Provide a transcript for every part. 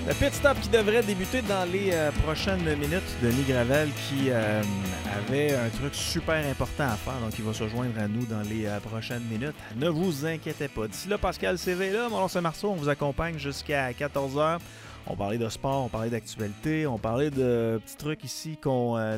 Le pit stop qui devrait débuter dans les prochaines minutes. Denis Gravel qui avait un truc super important à faire, donc il va se joindre à nous dans les prochaines minutes. Ne vous inquiétez pas. D'ici là, Pascal CV là, mon nom c'est Marceau, on vous accompagne jusqu'à 14h. On parlait de sport, on parlait d'actualité, on parlait de petits trucs ici qu'on a.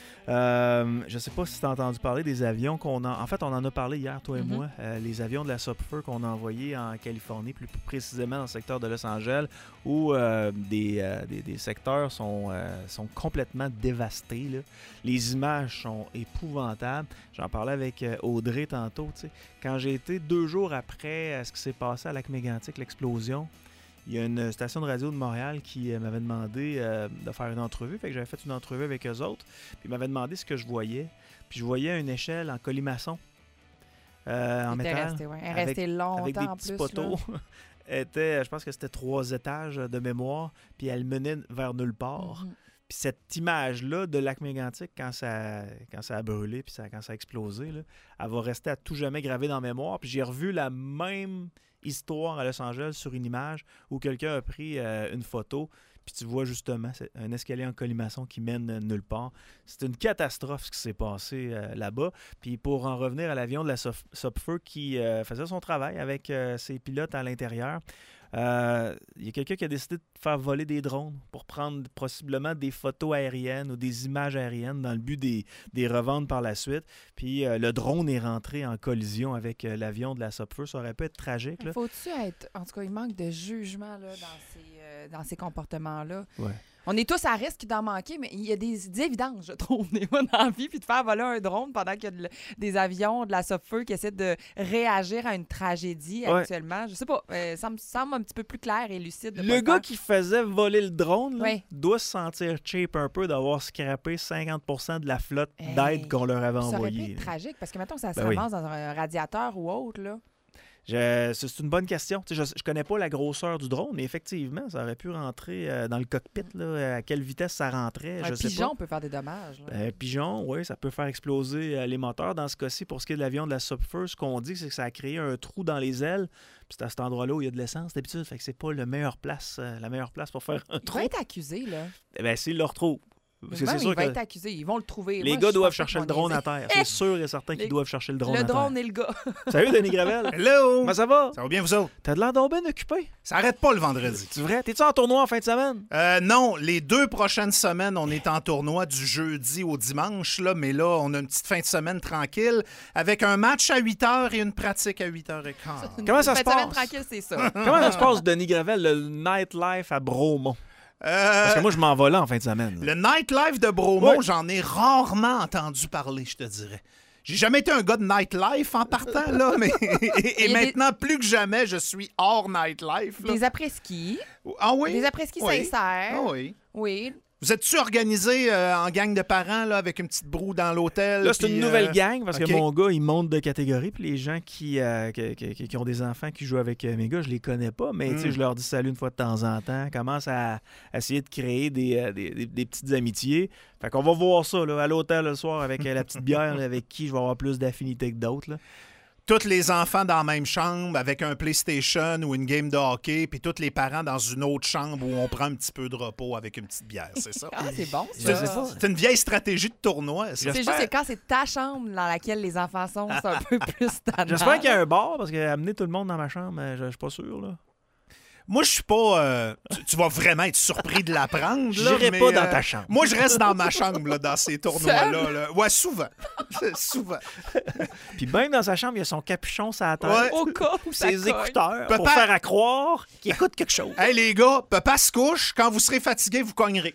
Je sais pas si tu as entendu parler des avions qu'on a. En fait, on en a parlé hier, toi et moi. Les avions de la Subfer qu'on a envoyés en Californie, plus précisément dans le secteur de Los Angeles, où des secteurs sont complètement dévastés. Là. Les images sont épouvantables. J'en parlais avec Audrey tantôt. T'sais. Quand j'ai été 2 jours après ce qui s'est passé à Lac-Mégantic, l'explosion, il y a une station de radio de Montréal qui m'avait demandé de faire une entrevue. Fait que j'avais fait une entrevue avec eux autres. Puis ils m'avaient demandé ce que je voyais. Puis je voyais une échelle en colimaçon. En métal. Elle est restée longtemps avec des en petits plus. poteaux. Je pense que c'était 3 étages de mémoire. Puis elle menait vers nulle part. Puis cette image-là de Lac-Mégantic, quand ça a brûlé puis quand ça a explosé, là, elle va rester à tout jamais gravée dans la mémoire. Puis j'ai revu la même histoire à Los Angeles sur une image où quelqu'un a pris une photo, puis tu vois justement un escalier en colimaçon qui mène nulle part. C'est une catastrophe ce qui s'est passé là-bas. Puis pour en revenir à l'avion de la Subfer qui faisait son travail avec ses pilotes à l'intérieur, il y a quelqu'un qui a décidé de faire voler des drones pour prendre possiblement des photos aériennes ou des images aériennes dans le but des revendre par la suite. Puis le drone est rentré en collision avec l'avion de la Subfer. Ça aurait pu être tragique. Là. Faut-tu être... En tout cas, il manque de jugement là, dans ces comportements-là. Ouais. On est tous à risque d'en manquer, mais il y a des évidences, je trouve, des fois dans la vie. Puis de faire voler un drone pendant qu'il y a des avions de la Subfer qui essaient de réagir à une tragédie actuellement. Je sais pas, ça me semble un petit peu plus clair et lucide. Le gars qui faisait voler le drone là, oui. doit se sentir cheap un peu d'avoir scrappé 50% de la flotte d'aide qu'on leur avait envoyée. Ça aurait pu être tragique, parce que mettons ça se ramasse dans un radiateur ou autre, là. C'est une bonne question. Je connais pas la grosseur du drone, mais effectivement, ça aurait pu rentrer dans le cockpit. Là, à quelle vitesse ça rentrait, je sais pas. Un pigeon peut faire des dommages. Un pigeon, oui, ça peut faire exploser les moteurs. Dans ce cas-ci, pour ce qui est de l'avion de la Subfer, ce qu'on dit, c'est que ça a créé un trou dans les ailes. Puis c'est à cet endroit-là où il y a de l'essence d'habitude. Fait que c'est pas la meilleure place pour faire un trou. Il va être accusé, là. Eh bien, s'ils le retrouvent. Il va être accusé, ils vont le trouver. Les gars doivent chercher le drone à terre. C'est sûr et certain qu'ils doivent chercher le drone à terre. Le drone et le gars. Salut, Denis Gravel. Hello! Comment ça va? Ça va bien, vous autres? T'as de l'air donc bien occupé. Ça arrête pas le vendredi. C'est vrai? T'es-tu en tournoi en fin de semaine? Non, les 2 prochaines semaines, on est en tournoi du jeudi au dimanche, là, mais là, on a une petite fin de semaine tranquille avec un match à 8h et une pratique à 8h15. Comment ça se passe? Fin de semaine tranquille, c'est ça. Comment ça se passe, Denis Gravel, le nightlife à Bromont? Parce que moi, je m'en vais là en fin de semaine. Là. Le nightlife de Bromont, j'en ai rarement entendu parler, je te dirais. J'ai jamais été un gars de nightlife en partant, là, mais et maintenant, plus que jamais, je suis hors nightlife. Là. Des après-ski. Ah oui? Des après-ski sincères. Ah oui. Oui. Vous êtes-tu organisé en gang de parents là, avec une petite broue dans l'hôtel? Là, c'est une nouvelle gang parce que okay. mon gars, il monte de catégorie. Puis les gens qui ont des enfants qui jouent avec mes gars, je les connais pas. Mais je leur dis salut une fois de temps en temps. Commence à essayer de créer des petites amitiés. Fait qu'on va voir ça là, à l'hôtel le soir avec la petite bière là, avec qui je vais avoir plus d'affinité que d'autres. Là. Tous les enfants dans la même chambre avec un PlayStation ou une game de hockey, puis tous les parents dans une autre chambre où on prend un petit peu de repos avec une petite bière, c'est ça? Ah, c'est bon, ça. C'est une vieille stratégie de tournoi. C'est juste que quand c'est ta chambre dans laquelle les enfants sont, c'est un peu plus tannant. J'espère qu'il y a un bar, parce qu'amener tout le monde dans ma chambre, je suis pas sûr, là. Moi, je suis pas... tu vas vraiment être surpris de l'apprendre. J'irai pas dans ta chambre. Moi, je reste dans ma chambre là, dans ces tournois-là. Là. Ouais, souvent. Souvent. Puis même dans sa chambre, il y a son capuchon sur la tête. Ouais. Au cas où ça ses écouteurs Papa... pour faire à croire qu'il écoute quelque chose. Hey les gars, papa se couche. Quand vous serez fatigués, vous cognerez.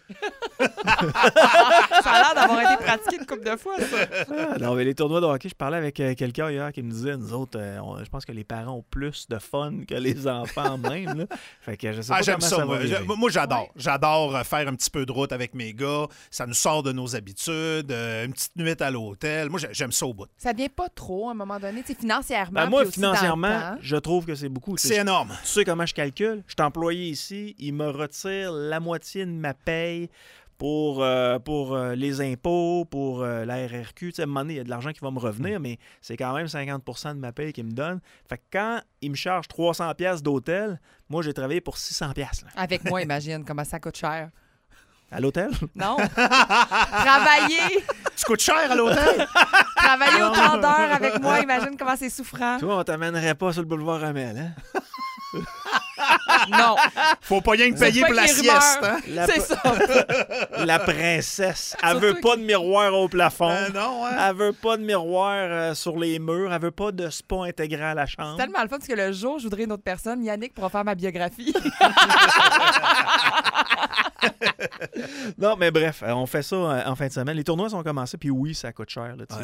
Ça a l'air d'avoir été pratiqué une couple de fois, ça. Non, mais les tournois de hockey, je parlais avec quelqu'un hier qui me disait, nous autres, je pense que les parents ont plus de fun que les enfants même. Là. Fait que je sais pas j'aime comment ça va virer. moi, j'adore. Ouais. J'adore faire un petit peu de route avec mes gars. Ça nous sort de nos habitudes. Une petite nuit à l'hôtel. Moi, j'aime ça au bout. Ça devient pas trop à un moment donné, financièrement. Ben moi, puis aussi dans le financièrement, temps. je trouve que c'est beaucoup. C'est énorme. Tu sais comment je calcule? Je suis employé ici, il me retire la moitié de ma paye pour les impôts, pour la RRQ. Tu sais, à un moment donné, il y a de l'argent qui va me revenir, mais c'est quand même 50 % de ma paye qu'ils me donnent. Fait que quand ils me chargent 300 $ d'hôtel, moi, j'ai travaillé pour 600 $. Là. Avec moi, imagine comment ça coûte cher. À l'hôtel? Non. Travailler! Tu coûtes cher à l'hôtel? Travailler autant d'heures avec moi, imagine comment c'est souffrant. Toi, on t'amènerait pas sur le boulevard Amel, hein? Non. Faut pas rien que payer pas pour la que les rumeurs. sieste, hein? C'est ça. La princesse, elle Surtout veut pas de miroir au plafond. Non, hein? Elle veut pas de miroir sur les murs. Elle veut pas de spa intégré à la chambre. C'est tellement le fun parce que le jour où je voudrais une autre personne, Yannick pourra faire ma biographie. Non, mais bref, on fait ça en fin de semaine. Les tournois sont commencés, puis oui, ça coûte cher. Là,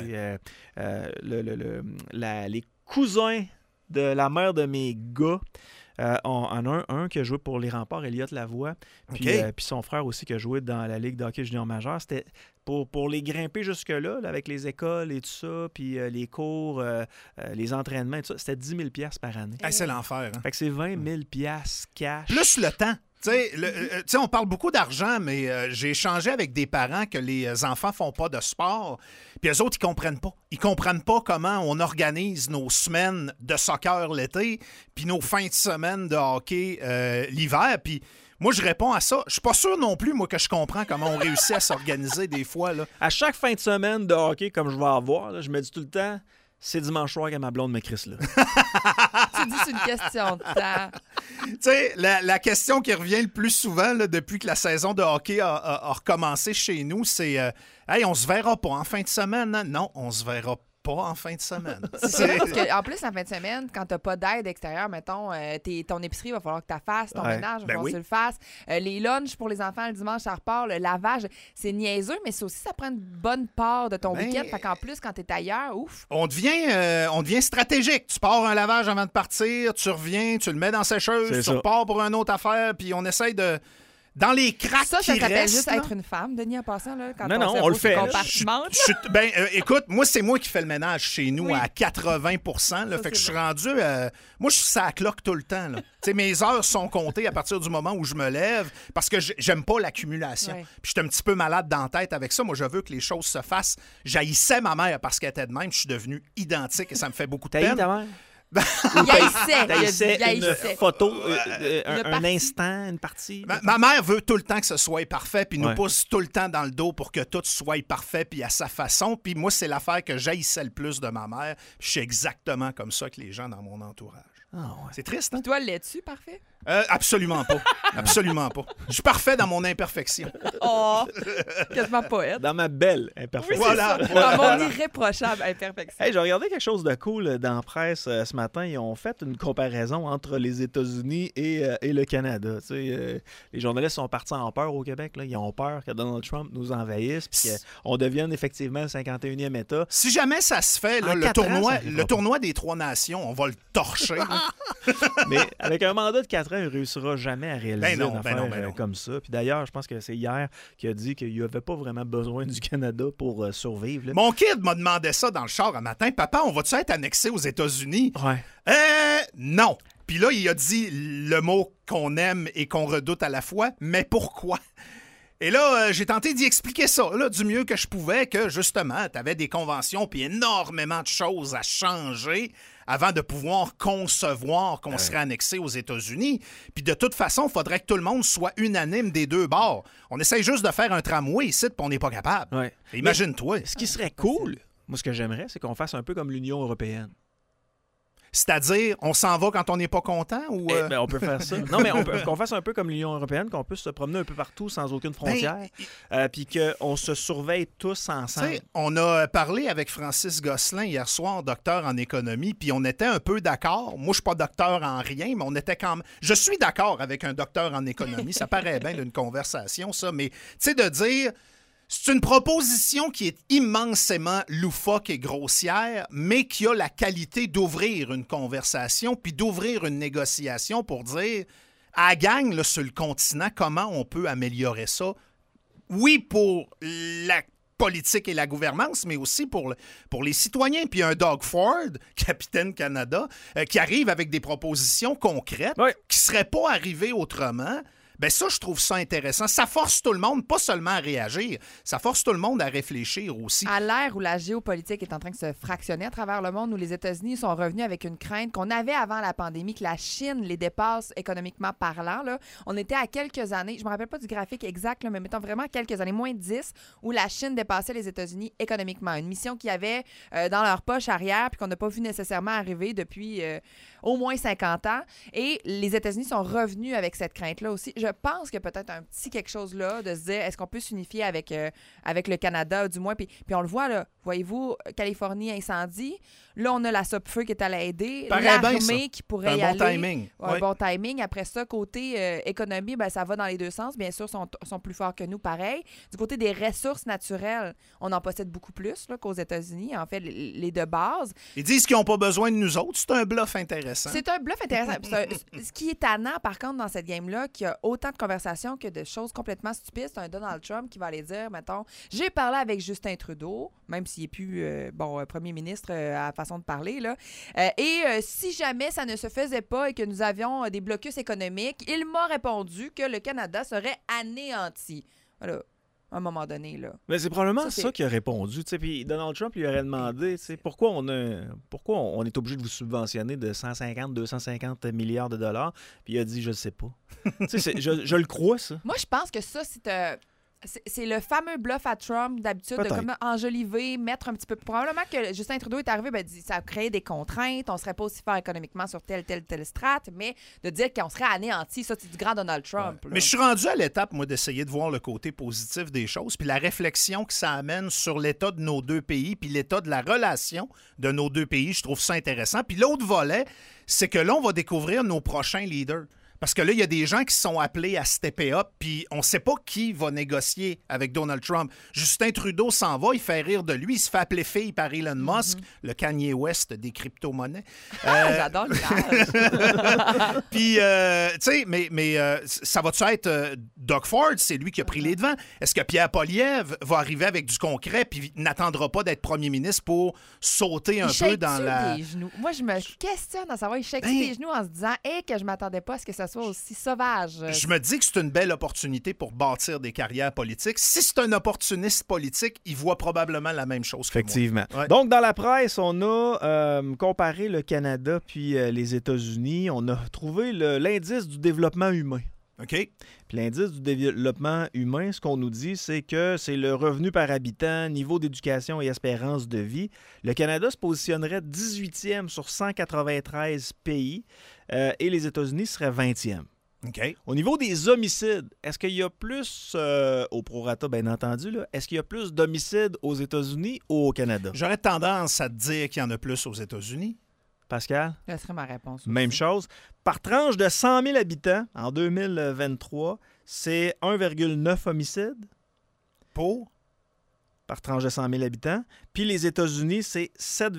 les cousins de la mère de mes gars, en a un qui a joué pour les Remparts, Elliott Lavoie, puis son frère aussi qui a joué dans la Ligue de hockey junior majeur. C'était pour les grimper jusque-là, là, avec les écoles et tout ça, puis les cours, les entraînements et tout ça, c'était 10 000 $ par année. Hey, c'est l'enfer. Hein? Fait que c'est 20 000 $ cash. Plus le temps. Tu sais, on parle beaucoup d'argent, mais j'ai échangé avec des parents que les enfants font pas de sport. Puis eux autres, ils comprennent pas. Ils comprennent pas comment on organise nos semaines de soccer l'été, puis nos fins de semaine de hockey l'hiver. Puis moi, je réponds à ça. Je suis pas sûr non plus, moi, que je comprends comment on réussit à s'organiser des fois. Là. À chaque fin de semaine de hockey, comme je vais avoir, là, je me dis tout le temps, c'est dimanche soir que ma blonde me crisse là. Tu dis c'est une question de temps. Tu sais, la question qui revient le plus souvent là, depuis que la saison de hockey a recommencé chez nous, c'est hey, on se verra pas en fin de semaine. Hein? Non, on se verra pas en fin de semaine. C'est parce que, en plus, en fin de semaine, quand t'as pas d'aide extérieure, mettons, ton épicerie, il va falloir que tu la fasses, ton ménage, il va falloir que tu le fasses. Les lunchs pour les enfants, le dimanche, ça repart. Le lavage, c'est niaiseux, mais c'est aussi, ça prend une bonne part de ton week-end. Fait qu'en plus, quand t'es ailleurs, ouf. On devient stratégique. Tu pars un lavage avant de partir, tu reviens, tu le mets dans la sécheuse, tu repars pour une autre affaire, puis on essaye de... Dans les cracks ça qui s'appelle restent, juste là. être une femme, Denis, en passant. Là, quand non, on le fait. Écoute, moi, c'est moi qui fais le ménage chez nous à 80 %. Là, fait que je suis rendu... moi, je suis sur la cloque tout le temps. Là. Mes heures sont comptées à partir du moment où je me lève parce que j'aime pas l'accumulation. Ouais. Puis je suis un petit peu malade dans la tête avec ça. Moi, je veux que les choses se fassent. J'haïssais ma mère parce qu'elle était de même. Je suis devenu identique et ça me fait beaucoup de peine. Ta mère? Yaïssait une photo, un instant, une partie. Ma mère veut tout le temps que ce soit parfait, puis nous pousse tout le temps dans le dos pour que tout soit parfait, puis à sa façon. Puis moi, c'est l'affaire que j'haïssais le plus de ma mère. Je suis exactement comme ça que les gens dans mon entourage. Oh, ouais. C'est triste, hein? Puis toi, l'es-tu parfait? Absolument pas. Absolument pas. Je suis parfait dans mon imperfection. Oh, quasiment poète. Dans ma belle imperfection. Oui, voilà. Dans mon irréprochable imperfection. Hey, j'ai regardé quelque chose de cool dans la presse ce matin. Ils ont fait une comparaison entre les États-Unis et le Canada. Les journalistes sont partis en peur au Québec. Là. Ils ont peur que Donald Trump nous envahisse et qu'on devienne effectivement le 51e État. Si jamais ça se fait, là, le tournoi des 3 nations, on va le torcher. Mais avec un mandat de 4 ans, il ne réussira jamais à réaliser une affaire comme ça. Puis d'ailleurs, je pense que c'est hier qu'il a dit qu'il n'avait pas vraiment besoin du Canada pour survivre. Là. Mon kid m'a demandé ça dans le char un matin. Papa, on va-tu être annexé aux États-Unis? Ouais. Non. Puis là, il a dit le mot qu'on aime et qu'on redoute à la fois, mais pourquoi? Et là, j'ai tenté d'y expliquer ça, là, du mieux que je pouvais, que justement, tu avais des conventions puis énormément de choses à changer avant de pouvoir concevoir qu'on serait annexé aux États-Unis. Puis de toute façon, il faudrait que tout le monde soit unanime des deux bords. On essaye juste de faire un tramway ici, puis on n'est pas capable. Ouais. Imagine-toi. Ce qui serait cool, moi, ce que j'aimerais, c'est qu'on fasse un peu comme l'Union européenne. C'est-à-dire, on s'en va quand on n'est pas content? Ou on peut faire ça. Non, mais qu'on fasse un peu comme l'Union européenne, qu'on puisse se promener un peu partout sans aucune frontière, puis qu'on se surveille tous ensemble. On a parlé avec Francis Gosselin hier soir, docteur en économie, puis on était un peu d'accord. Moi, je suis pas docteur en rien, mais on était quand même... Je suis d'accord avec un docteur en économie. Ça paraît bien d'une conversation, ça, mais tu sais, de dire... C'est une proposition qui est immensément loufoque et grossière, mais qui a la qualité d'ouvrir une conversation puis d'ouvrir une négociation pour dire à la gang là, sur le continent comment on peut améliorer ça. Oui, pour la politique et la gouvernance, mais aussi pour les citoyens. Puis un Doug Ford, capitaine Canada, qui arrive avec des propositions concrètes qui ne seraient pas arrivées autrement. Bien, ça, je trouve ça intéressant. Ça force tout le monde, pas seulement à réagir, ça force tout le monde à réfléchir aussi. À l'ère où la géopolitique est en train de se fractionner à travers le monde, où les États-Unis sont revenus avec une crainte qu'on avait avant la pandémie, que la Chine les dépasse économiquement parlant, là. On était à quelques années, je me rappelle pas du graphique exact, là, mais mettons vraiment quelques années, moins de 10, où la Chine dépassait les États-Unis économiquement. Une mission qu'ils avaient dans leur poche arrière puis qu'on n'a pas vu nécessairement arriver depuis au moins 50 ans. Et les États-Unis sont revenus avec cette crainte-là aussi. Je pense que peut-être un petit quelque chose là, de se dire, est-ce qu'on peut s'unifier avec le Canada, du moins. Puis on le voit, là, voyez-vous, Californie incendie. Là, on a la SOPFEU qui est allée aider. L'armée qui pourrait y aller. Timing. Un bon timing. Après ça, côté économie, ben, ça va dans les deux sens. Bien sûr, sont plus forts que nous, pareil. Du côté des ressources naturelles, on en possède beaucoup plus là, qu'aux États-Unis. En fait, les de base. Ils disent qu'ils n'ont pas besoin de nous autres. C'est un bluff intéressant. C'est un bluff intéressant. Ce qui est tannant, par contre, dans cette game-là, qu'il y a autant de conversations que de choses complètement stupides, c'est un Donald Trump qui va aller dire, mettons, j'ai parlé avec Justin Trudeau, même s'il n'est plus premier ministre à la façon de parler, là. Si jamais ça ne se faisait pas et que nous avions des blocus économiques, il m'a répondu que le Canada serait anéanti. Voilà. À un moment donné, là. Mais c'est probablement ça qu'il a répondu. Puis Donald Trump lui aurait demandé pourquoi on est obligé de vous subventionner de 150-250 milliards de dollars. Puis il a dit, je ne sais pas. je le crois, ça. Moi, je pense que ça, c'est le fameux bluff à Trump d'habitude, de comme enjoliver, mettre un petit peu. Probablement que Justin Trudeau est arrivé, ben, ça a créé des contraintes, on serait pas aussi fort économiquement sur telle strate, mais de dire qu'on serait anéanti, ça, c'est du grand Donald Trump. Ouais. Mais je suis rendu à l'étape, moi, d'essayer de voir le côté positif des choses, puis la réflexion que ça amène sur l'état de nos deux pays, puis l'état de la relation de nos deux pays, je trouve ça intéressant. Puis l'autre volet, c'est que là, on va découvrir nos prochains leaders. Parce que là, il y a des gens qui sont appelés à stepper up, puis on ne sait pas qui va négocier avec Donald Trump. Justin Trudeau s'en va, il fait rire de lui, il se fait appeler fille par Elon Musk, le Kanye West des crypto-monnaies. J'adore l'image. Puis, tu sais, mais ça va-tu être Doug Ford, c'est lui qui a pris les devants? Est-ce que Pierre Poilievre va arriver avec du concret puis n'attendra pas d'être premier ministre pour sauter un peu dans la... des genoux? Moi, je me questionne à savoir, il shake des genoux en se disant que je m'attendais pas à ce que ça soit aussi sauvage. Je me dis que c'est une belle opportunité pour bâtir des carrières politiques. Si c'est un opportuniste politique, il voit probablement la même chose que Effectivement. moi. Ouais. Donc, dans la presse, on a comparé le Canada puis les États-Unis. On a trouvé l'indice du développement humain. OK. Puis l'indice du développement humain, ce qu'on nous dit, c'est que c'est le revenu par habitant, niveau d'éducation et espérance de vie. Le Canada se positionnerait 18e sur 193 pays et les États-Unis seraient 20e. OK. Au niveau des homicides, est-ce qu'il y a plus, au prorata bien entendu, là, est-ce qu'il y a plus d'homicides aux États-Unis ou au Canada? J'aurais tendance à te dire qu'il y en a plus aux États-Unis. Pascal? Ça serait ma réponse aussi. Même chose. Par tranche de 100 000 habitants, en 2023, c'est 1,9 homicides. Pour? Par tranche de 100 000 habitants. Puis les États-Unis, c'est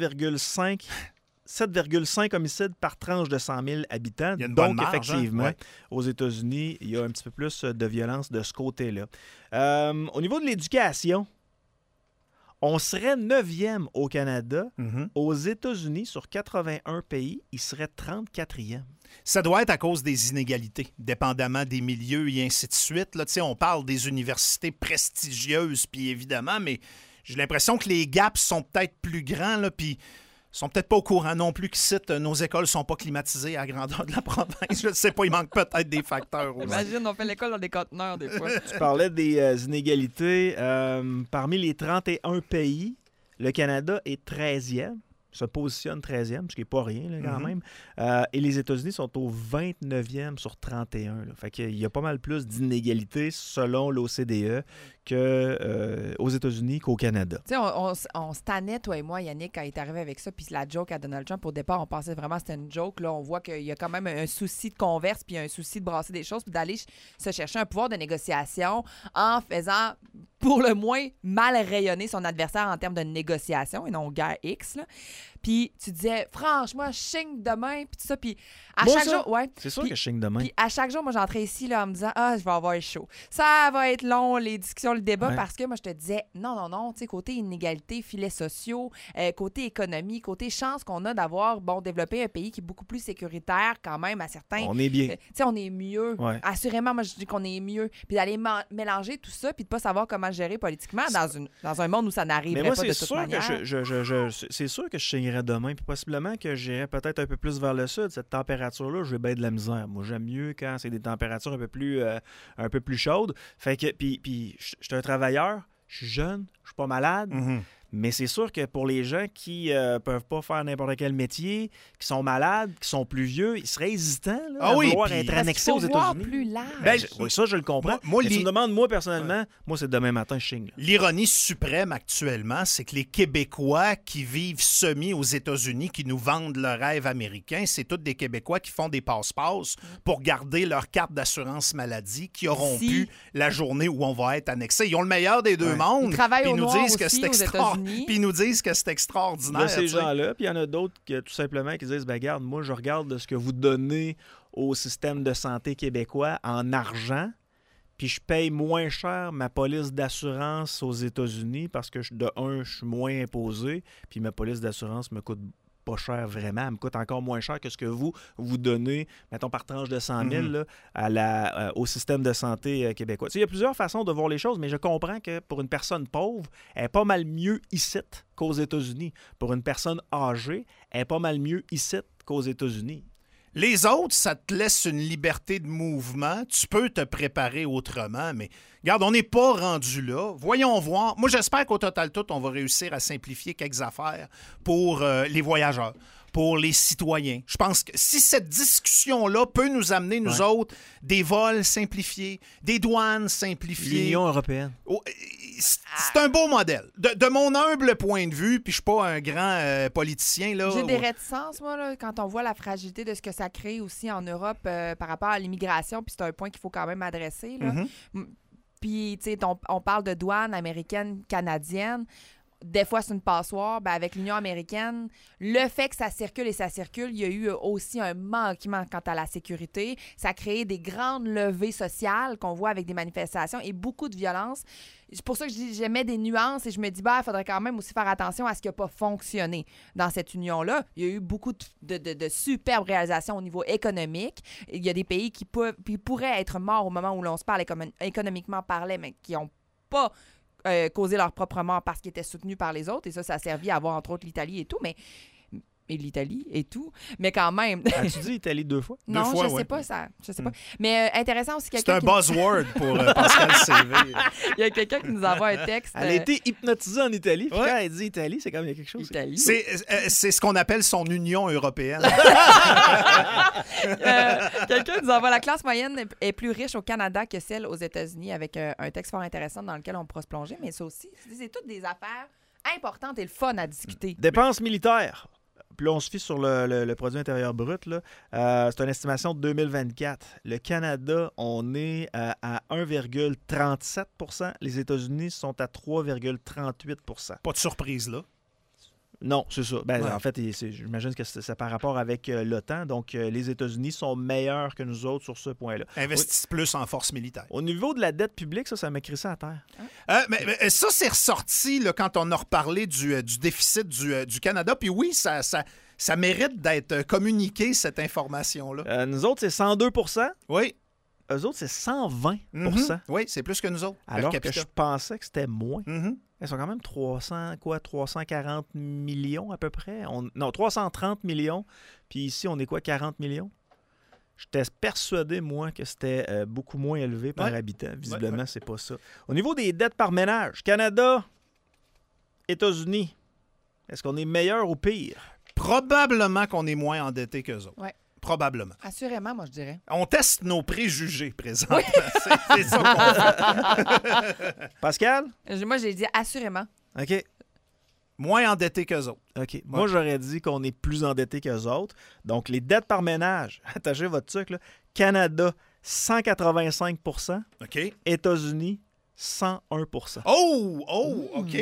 7,5 homicides par tranche de 100 000 habitants. Il y a une Donc, bonne marge, effectivement, hein? aux États-Unis, il y a un petit peu plus de violence de ce côté-là. Au niveau de l'éducation, on serait 9e au Canada. Mm-hmm. Aux États-Unis, sur 81 pays, il serait 34e. Ça doit être à cause des inégalités, dépendamment des milieux et ainsi de suite. Là, on parle des universités prestigieuses, puis évidemment, mais j'ai l'impression que les gaps sont peut-être plus grands, là, puis sont peut-être pas au courant non plus qu'ici, nos écoles sont pas climatisées à la grandeur de la province. Je ne sais pas, il manque peut-être des facteurs aussi. Imagine, on fait l'école dans des conteneurs des fois. Tu parlais des inégalités. Parmi les 31 pays, le Canada est 13e. Se positionne 13e, ce qui n'est pas rien là, quand même. Et les États-Unis sont au 29e sur 31. Là. Fait qu'il y a pas mal plus d'inégalités selon l'OCDE qu'aux États-Unis qu'au Canada. Tu sais, on se tannait, toi et moi, Yannick, quand il est arrivé avec ça, puis la joke à Donald Trump, au départ, on pensait vraiment que c'était une joke. Là, on voit qu'il y a quand même un souci de converse, puis un souci de brasser des choses, puis d'aller se chercher un pouvoir de négociation en faisant pour le moins mal rayonner son adversaire en termes de négociation et non guerre X. Là. Puis tu disais, franchement, je signe demain, puis tout ça. Puis à chaque jour, ouais. C'est sûr que je signe demain. Puis à chaque jour, moi, j'entrais ici là, en me disant, je vais avoir chaud. Ça va être long, les discussions, le débat, parce que moi, je te disais, non, tu sais, côté inégalité, filets sociaux, côté économie, côté chance qu'on a d'avoir, développé un pays qui est beaucoup plus sécuritaire quand même à certains. On est bien. Tu sais, on est mieux. Ouais. Assurément, moi, je dis qu'on est mieux. Puis d'aller mélanger tout ça, puis de pas savoir comment gérer politiquement dans un monde où ça n'arriverait pas de toute manière. C'est sûr que je signerais demain, puis possiblement que j'irais peut-être un peu plus vers le sud. Cette température-là, je vais bien de la misère. Moi, j'aime mieux quand c'est des températures un peu plus chaudes. Fait que, puis je suis un travailleur, je suis jeune, je suis pas malade. Mm-hmm. Mais c'est sûr que pour les gens qui peuvent pas faire n'importe quel métier, qui sont malades, qui sont plus vieux, ils seraient hésitants à vouloir être annexés aux États-Unis. Plus large. Oui, ça, je le comprends. Mais tu me demandes, moi, personnellement, moi, c'est demain matin, je signe. L'ironie suprême actuellement, c'est que les Québécois qui vivent semi aux États-Unis, qui nous vendent le rêve américain, c'est tous des Québécois qui font des passe-passe pour garder leur carte d'assurance maladie, qui auront pu la journée où on va être annexés. Ils ont le meilleur des deux mondes. Ils travaillent au noir aussi, que c'est extraordinaire. Puis ils nous disent que c'est extraordinaire. Il y a ces gens-là, puis il y en a d'autres qui, tout simplement, qui disent, regarde, moi, je regarde ce que vous donnez au système de santé québécois en argent, puis je paye moins cher ma police d'assurance aux États-Unis parce que, je suis moins imposé, puis ma police d'assurance me coûte pas cher vraiment. Elle me coûte encore moins cher que ce que vous donnez, mettons, par tranche de 100 000 là, au système de santé québécois. Tu sais, il y a plusieurs façons de voir les choses, mais je comprends que pour une personne pauvre, elle est pas mal mieux ici qu'aux États-Unis. Pour une personne âgée, elle est pas mal mieux ici qu'aux États-Unis. Les autres, ça te laisse une liberté de mouvement. Tu peux te préparer autrement, mais regarde, on n'est pas rendu là. Voyons voir. Moi, j'espère qu'au total tout, on va réussir à simplifier quelques affaires pour les voyageurs, pour les citoyens. Je pense que si cette discussion-là peut nous amener, nous autres, des vols simplifiés, des douanes simplifiées. L'Union européenne. C'est un beau modèle. De mon humble point de vue, puis je suis pas un grand politicien. Là, j'ai des réticences, moi, là, quand on voit la fragilité de ce que ça crée aussi en Europe par rapport à l'immigration, puis c'est un point qu'il faut quand même adresser. Là. Mm-hmm. Puis, tu sais, on parle de douane américaine, canadienne. Des fois, c'est une passoire. Avec l'Union américaine, le fait que ça circule, il y a eu aussi un manquement quant à la sécurité. Ça a créé des grandes levées sociales qu'on voit avec des manifestations et beaucoup de violence. C'est pour ça que je dis, j'aimais des nuances et je me dis, il faudrait quand même aussi faire attention à ce qui n'a pas fonctionné dans cette union-là. Il y a eu beaucoup de superbes réalisations au niveau économique. Il y a des pays qui pourraient être morts au moment où l'on se parle économiquement parlant, mais qui n'ont pas causer leur propre mort parce qu'ils étaient soutenus par les autres. Et ça a servi à avoir, entre autres, l'Italie et tout. Et l'Italie et tout. Mais quand même. As-tu dit Italie 2 fois? Non, 2 fois, je sais pas ça. Je sais pas. Mais intéressant aussi quelqu'un. C'est un buzzword pour Pascal CV. Il y a quelqu'un qui nous envoie un texte. Elle a été hypnotisée en Italie. Puis quand elle dit Italie, c'est quand même quelque chose. Italie. C'est ce qu'on appelle son Union européenne. Quelqu'un nous envoie la classe moyenne est plus riche au Canada que celle aux États-Unis avec un texte fort intéressant dans lequel on pourra se plonger. Mais ça aussi, c'est toutes des affaires importantes et le fun à discuter. Dépenses militaires. Puis là, on se fie sur le produit intérieur brut. Là. C'est une estimation de 2024. Le Canada, on est à 1,37 %. Les États-Unis sont à 3,38 %. Pas de surprise, là. Non, c'est ça. En fait, j'imagine que c'est par rapport avec l'OTAN. Donc, les États-Unis sont meilleurs que nous autres sur ce point-là. Investissent plus en force militaire. Au niveau de la dette publique, ça m'a crissé à terre. Mais ça, c'est ressorti là, quand on a reparlé du déficit du Canada. Puis oui, ça mérite d'être communiqué, cette information-là. Nous autres, c'est 102 %. Oui. Eux autres, c'est 120 %. Mm-hmm. Oui, c'est plus que nous autres. Alors que je pensais que c'était moins. Mm-hmm. Ils sont quand même 340 millions à peu près. 330 millions. Puis ici, on est 40 millions? J'étais persuadé, moi, que c'était beaucoup moins élevé par habitant. Visiblement, c'est pas ça. Au niveau des dettes par ménage, Canada, États-Unis, est-ce qu'on est meilleur ou pire? Probablement qu'on est moins endetté qu'eux autres. Oui. Probablement. Assurément, moi, je dirais. On teste nos préjugés présentement. Oui. C'est ça qu'on fait. Pascal? Moi, j'ai dit assurément. OK. Moins endetté qu'eux autres. OK. Ouais. Moi, j'aurais dit qu'on est plus endetté qu'eux autres. Donc, les dettes par ménage, attachez votre truc, là. Canada, 185 %. OK. États-Unis, 101%. Oh, OK.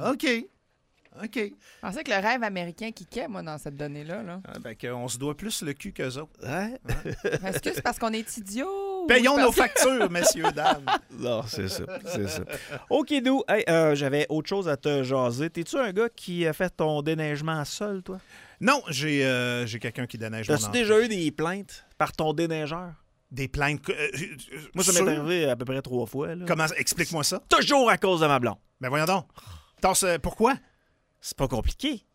Je pensais que le rêve américain kickait, moi, dans cette donnée-là. Là. On se doit plus le cul qu'eux autres. Ouais. Est-ce que c'est parce qu'on est idiots? Payons nos factures, messieurs, dames. Non, c'est ça. OK, Dou. Hey, j'avais autre chose à te jaser. T'es-tu un gars qui a fait ton déneigement seul, toi? Non, j'ai quelqu'un qui déneige mon T'as-tu entrée. déjà eu des plaintes par ton déneigeur? Des plaintes. Moi, ça m'est arrivé à peu près 3 fois. Là. Comment? Explique-moi ça. Toujours à cause de ma blonde. Ben voyons donc. Pourquoi? C'est pas compliqué.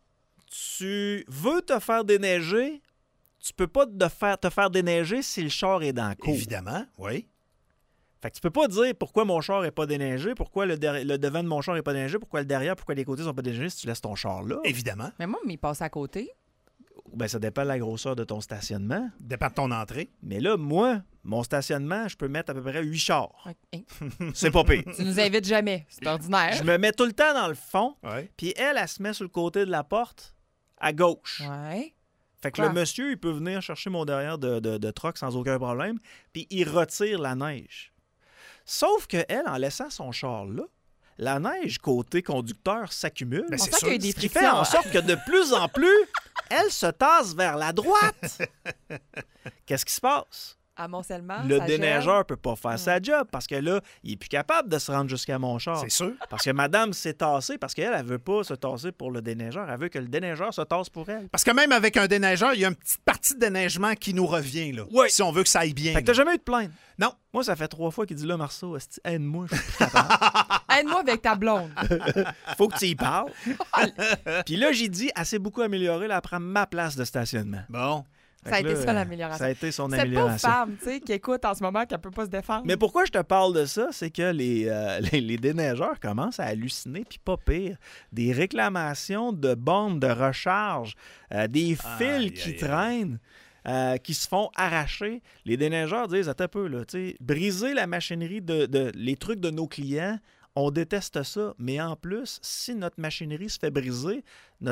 Tu veux te faire déneiger, tu peux pas te faire déneiger si le char est dans la cour. Évidemment, oui. Fait que tu peux pas dire pourquoi mon char est pas déneigé, pourquoi le devant de mon char est pas déneigé, pourquoi le derrière, pourquoi les côtés sont pas déneigés si tu laisses ton char là. Évidemment. Mais moi, il passe à côté. Ben, ça dépend de la grosseur de ton stationnement. Dépend de ton entrée. Mais là, moi, mon stationnement, je peux mettre à peu près 8 chars. Okay. C'est pas pire. Tu nous invites jamais. C'est ordinaire. Je me mets tout le temps dans le fond, Ouais. puis elle se met sur le côté de la porte, à gauche. Ouais. Fait que Quoi? le monsieur, il peut venir chercher mon derrière de truck sans aucun problème, puis il retire la neige. Sauf que elle, en laissant son char là, la neige côté conducteur s'accumule. Ben, On c'est sent sûr. qu'il y a des Ce qui frictions. fait en sorte que de plus en plus, elle se tasse vers la droite. Qu'est-ce qui se passe? Amoncellement, Le ça déneigeur peut pas faire sa job parce que là, il est plus capable de se rendre jusqu'à mon char. C'est sûr. Parce que madame s'est tassée parce qu'elle, elle veut pas se tasser pour le déneigeur. Elle veut que le déneigeur se tasse pour elle. Parce que même avec un déneigeur, il y a une petite partie de déneigement qui nous revient, là. Oui. Si on veut que ça aille bien. Fait que t'as jamais eu de plainte? Non. Moi, ça fait 3 fois qu'il dit là, Marceau, aide-moi, je suis plus capable. Aide-moi avec ta blonde. Faut que tu y parles. Puis là, j'ai dit, elle s'est beaucoup améliorée, là, elle prend ma place de stationnement. Bon. Ça a Fait que été là, ça, l'amélioration. Ça a été son Cette pauvre amélioration. femme, tu sais, qui écoute en ce moment, qui ne peut pas se défendre. Mais pourquoi je te parle de ça, c'est que les déneigeurs commencent à halluciner, puis pas pire. Des réclamations de bornes de recharge, des fils qui traînent, qui se font arracher. Les déneigeurs disent, attends un peu, là, tu sais, briser la machinerie les trucs de nos clients, on déteste ça. Mais en plus, si notre machinerie se fait briser,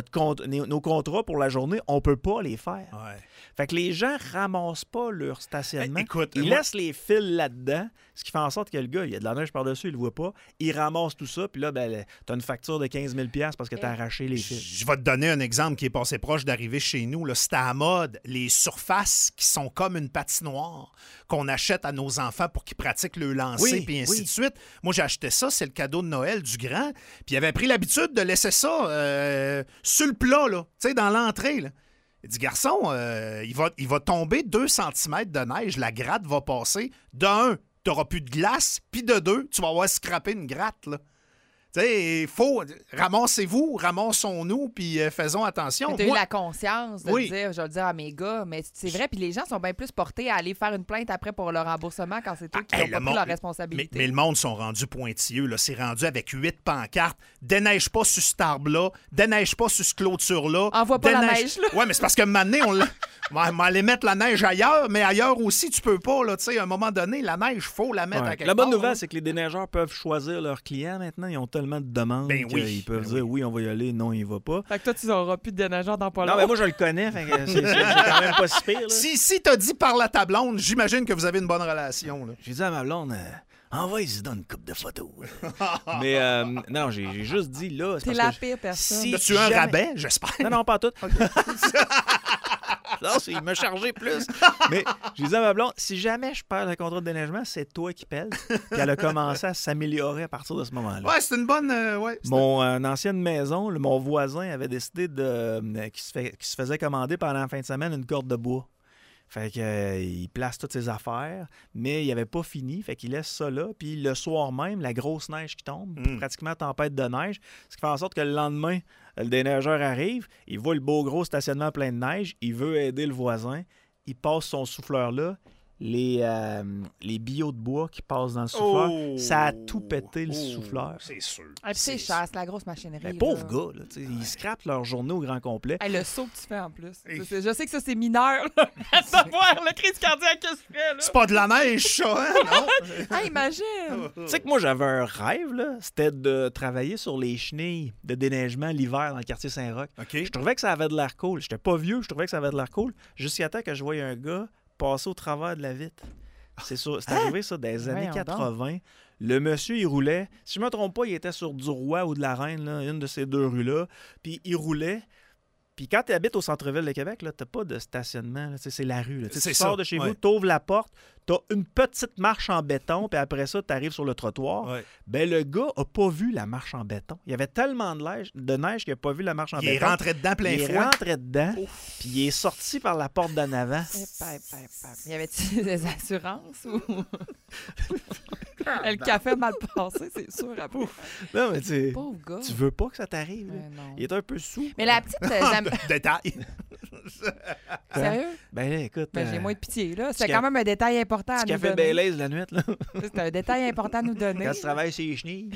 nos contrats pour la journée, on peut pas les faire. Ouais. Fait que les gens ramassent pas leur stationnement. Écoute, Ils moi- laissent les fils là-dedans, ce qui fait en sorte que le gars, il y a de la neige par-dessus, il le voit pas. Il ramasse tout ça, puis là, ben, t'as une facture de 15 000 $ parce que t'as arraché les fils. Je vais te donner un exemple qui est passé proche d'arriver chez nous. Là. C'était à la mode, les surfaces qui sont comme une patinoire qu'on achète à nos enfants pour qu'ils pratiquent le lancer, Oui, puis ainsi oui. de suite. Moi, j'ai acheté ça, c'est le cadeau de Noël du grand. Puis il avait pris l'habitude de laisser ça sur le plat, là, tu sais, dans l'entrée. Là. Il dit, garçon, il va tomber 2 cm de neige, la gratte va passer. De 1, tu n'auras plus de glace, puis de 2, tu vas avoir scrappé une gratte, là. Tu sais, il faut... ramassons-nous, puis faisons attention. Tu as eu Moi- la conscience de Oui. dire, je vais le dire à mes gars, mais c'est vrai, puis les gens sont bien plus portés à aller faire une plainte après pour le remboursement quand c'est eux qui Hey, n'ont pas le pris leur monde- responsabilité. Mais le monde sont rendus pointilleux. Là. C'est rendu avec 8 pancartes. Déneige pas sur cet arbre-là. Déneige pas sur cette clôture-là. Envoie pas la neige, là. Oui, mais c'est parce que maintenant, on va aller mettre la neige ailleurs, mais ailleurs aussi, tu peux pas. Là, tu sais, à un moment donné, la neige, il faut la mettre Ouais. à quelque La bonne part, nouvelle, là. c'est que les déneigeurs peuvent choisir leurs clients maintenant. Ils ont tellement de demandes Ben oui, qu'ils peuvent ben dire oui, on va y aller, non, il va pas. Fait que toi, tu n'auras plus de déneigeur dans pas Non, long. mais moi, je le connais, fait que c'est quand même pas si pire. Là. Si t'as dit parle à ta blonde, j'imagine que vous avez une bonne relation. Là. J'ai dit à ma blonde, envoie-y dans une coupe de photos. Mais non, j'ai juste dit là. c'est T'es parce la que pire personne. si As-tu un jamais- rabais, j'espère? Non, pas tout. Non, il m'a chargé plus. Mais j'ai dit à ma blonde, si jamais je perds le contrat de déneigement, c'est toi qui pèles. Puis elle a commencé à s'améliorer à partir de ce moment-là. Ouais, c'est une bonne... ouais, c'est- Mon ancienne maison, mon voisin avait décidé qu'il se faisait commander pendant la fin de semaine une corde de bois. Fait que, il place toutes ses affaires, mais il avait pas fini. Fait qu'il laisse ça là. Puis le soir même, la grosse neige qui tombe, pratiquement tempête de neige, ce qui fait en sorte que le lendemain, le déneigeur arrive, il voit le beau gros stationnement plein de neige, il veut aider le voisin, il passe son souffleur là. Les billots de bois qui passent dans le souffleur, ça a tout pété le souffleur. C'est sûr. Ah, puis c'est cher, c'est la grosse machinerie. Mais là. pauvre gars, là, tu sais, ils scrapent leur journée au grand complet. Hey, le saut que tu fais en plus. Hey. Je sais que ça, c'est mineur. là. À savoir le crise cardiaque que je fais. Là. C'est pas de la neige, ça, hein? Non? Hey, imagine. Tu sais que moi, j'avais un rêve, là, c'était de travailler sur les chenilles de déneigement l'hiver dans le quartier Saint-Roch. OK. Je trouvais que ça avait de l'air cool. J'étais pas vieux, je trouvais que ça avait de l'air cool, jusqu'à temps que je voyais un gars passer au travers de la vitre. C'est arrivé, ça, dans les années Voyons donc. 80. Le monsieur, il roulait. Si je me trompe pas, il était sur du Roi ou de la Reine, là, une de ces deux rues-là. Puis il roulait. Puis quand tu habites au centre-ville de Québec, tu n'as pas de stationnement. Là, c'est la rue. Là. Tu sors de chez vous, tu ouvres la porte, tu as une petite marche en béton, puis après ça, tu arrives sur le trottoir. Ouais. Ben, le gars n'a pas vu la marche en béton. Il y avait tellement de neige qu'il n'a pas vu la marche en béton. Il est rentré dedans plein froid. Il est rentré dedans, puis il est sorti par la porte d'en avant. Y avait-il des assurances ou... Le café mal passé, c'est sûr. Après. Non, mais pauvre gars. Tu veux pas que ça t'arrive. Il est un peu sous. Mais la petite... Détail. Sérieux? Ben là, écoute... j'ai moins de pitié, là. C'est quand même un détail important à nous donner. Café Baileys la nuit, là. C'est un détail important à nous donner. Quand tu travailles chez les chenilles.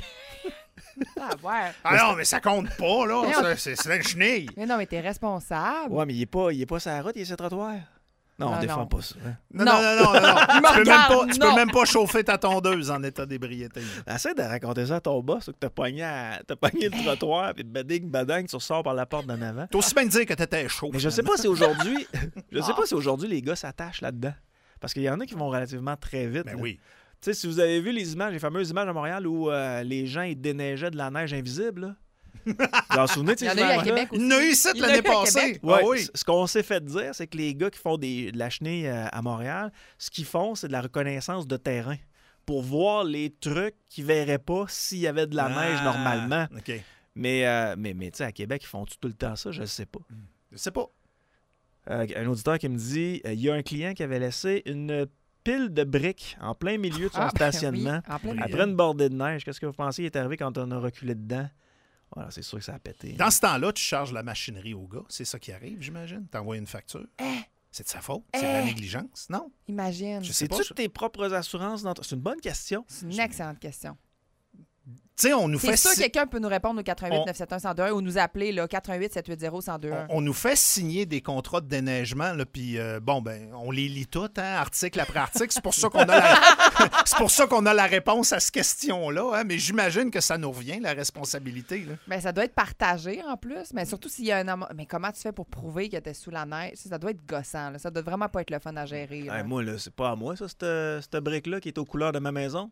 Ah non, mais ça compte pas, là. C'est le chenille. Mais non, mais t'es responsable. Ouais, mais il est pas sur la route, il est sur le trottoir. Non, on défend pas ça. Hein? Non. Tu peux même pas chauffer ta tondeuse en état d'ébriété. Essaie de raconter ça à ton boss, que t'as pogné le trottoir, puis bading, tu ressors par la porte d'en avant. T'as aussi bien dire que t'étais chaud. Mais je sais pas si aujourd'hui, les gars s'attachent là-dedans. Parce qu'il y en a qui vont relativement très vite. Ben oui. Tu sais, si vous avez vu les fameuses images à Montréal où les gens ils déneigeaient de la neige invisible, là. Vous vous souvenez de ces images-là? Il y en a eu 7 l'année passée. Oui. Ce qu'on s'est fait dire, c'est que les gars qui font de la chenille à Montréal, ce qu'ils font, c'est de la reconnaissance de terrain pour voir les trucs qu'ils ne verraient pas s'il y avait de la neige normalement. Okay. Mais tu sais, à Québec, ils font tout le temps ça? Je ne sais pas. Je sais pas. Un auditeur qui me dit, il y a un client qui avait laissé une pile de briques en plein milieu de son stationnement. Oui, après une bordée de neige. Qu'est-ce que vous pensez qui est arrivé quand on a reculé dedans? Voilà, c'est sûr que ça a pété. Dans ce temps-là, tu charges la machinerie au gars. C'est ça qui arrive, j'imagine. T'envoies une facture. C'est de sa faute. C'est de la négligence, non? Imagine. C'est-tu tes propres assurances? C'est une bonne question. C'est une excellente question. Tu sais, on nous fait... C'est sûr que quelqu'un peut nous répondre au 88-971-1021 ou nous appeler, là, 88-780-1021. On nous fait signer des contrats de déneigement, là, puis on les lit tous, hein, article après article. C'est pour ça qu'on a la réponse à cette question-là. Hein, mais j'imagine que ça nous revient, la responsabilité. Là. Bien, ça doit être partagé, en plus. Mais surtout s'il y a un... Mais comment tu fais pour prouver que t'es sous la neige? Ça doit être gossant. Là. Ça doit vraiment pas être le fun à gérer. Hey, moi, là, c'est pas à moi, ça, cette brique-là qui est aux couleurs de ma maison.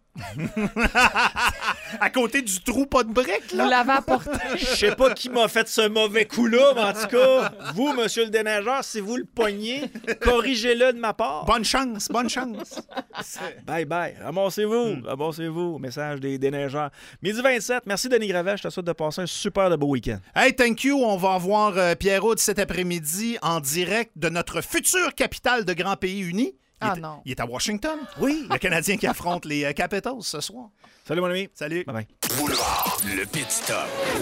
À côté du trou, pas de briques, là. Vous l'avez apporté. Je sais pas qui m'a fait ce mauvais coup-là, mais en tout cas, vous, monsieur le déneigeur, si vous le pognez, corrigez-le de ma part. Bonne chance. Bye. Ramassez-vous. Message des déneigeurs. Midi 27, merci Denis Gravel. Je te souhaite de passer un super de beau week-end. Hey, thank you. On va voir Pierrot cet après-midi en direct de notre future capitale de Grand Pays Uni. Il est à Washington. Oui. Le Canadien qui affronte les Capitals ce soir. Salut, mon ami. Salut. Bye-bye. Boulevard, le Pit Stop.